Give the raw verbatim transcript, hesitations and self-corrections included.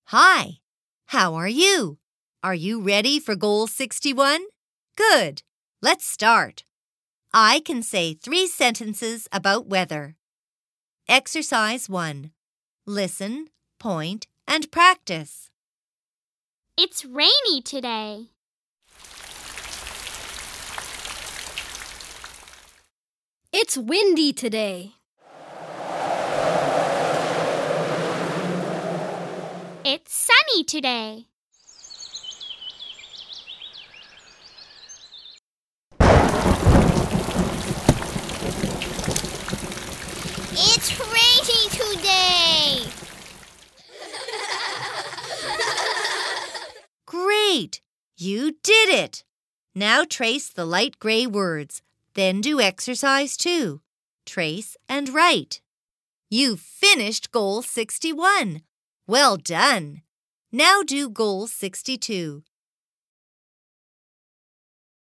Hi, how are you? Are you ready for Goal sixty-one? Good. Let's start. I can say three sentences about weather. Exercise one. Listen, point, and practice. It's rainy today. It's windy today. It's sunny today. It's raining today. Great! You did it! Now trace the light gray words. Then do exercise two. Trace and write. You've finished Goal sixty-one. Well done! Now do Goal sixty-two.